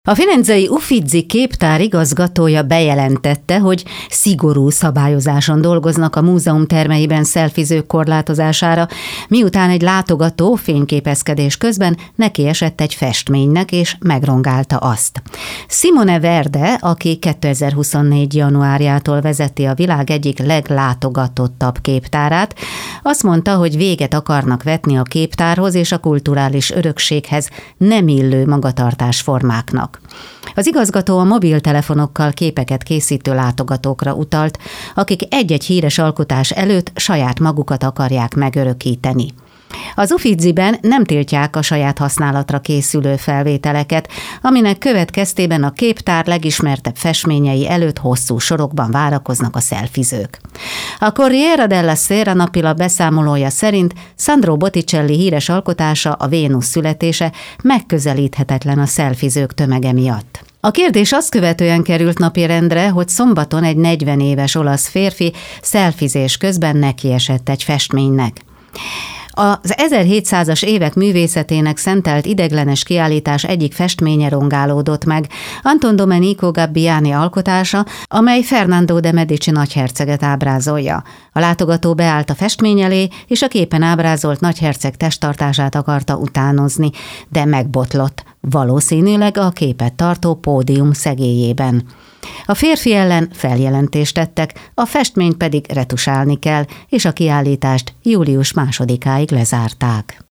A firenzei Uffizi képtár igazgatója bejelentette, hogy szigorú szabályozáson dolgoznak a múzeum termeiben szelfizők korlátozására, miután egy látogató fényképezkedés közben nekiesett egy festménynek és megrongálta azt. Simone Verde, aki 2024. januárjától vezeti a világ egyik leglátogatottabb képtárát, azt mondta, hogy véget akarnak vetni a képtárhoz és a kulturális örökséghez nem illő magatartásformáknak. Az igazgató a mobiltelefonokkal képeket készítő látogatókra utalt, akik egy-egy híres alkotás előtt saját magukat akarják megörökíteni. Az Uffiziben nem tiltják a saját használatra készülő felvételeket, aminek következtében a képtár legismertebb festményei előtt hosszú sorokban várakoznak a szelfizők. A Corriere della Sera napilap beszámolója szerint Sandro Botticelli híres alkotása, a Vénusz születése megközelíthetetlen a szelfizők tömege miatt. A kérdés azt követően került napirendre, hogy szombaton egy 40 éves olasz férfi szelfizés közben nekiesett egy festménynek. Az 1700-as évek művészetének szentelt ideglenes kiállítás egyik festménye rongálódott meg, Anton Domenico Gabbiani alkotása, amely Fernando de Medici nagyherceget ábrázolja. A látogató beállt a festmény elé, és a képen ábrázolt nagyherceg testtartását akarta utánozni, de megbotlott, valószínűleg a képet tartó pódium szegélyében. A férfi ellen feljelentést tettek, a festményt pedig retusálni kell, és a kiállítást július 2-áig lezárták.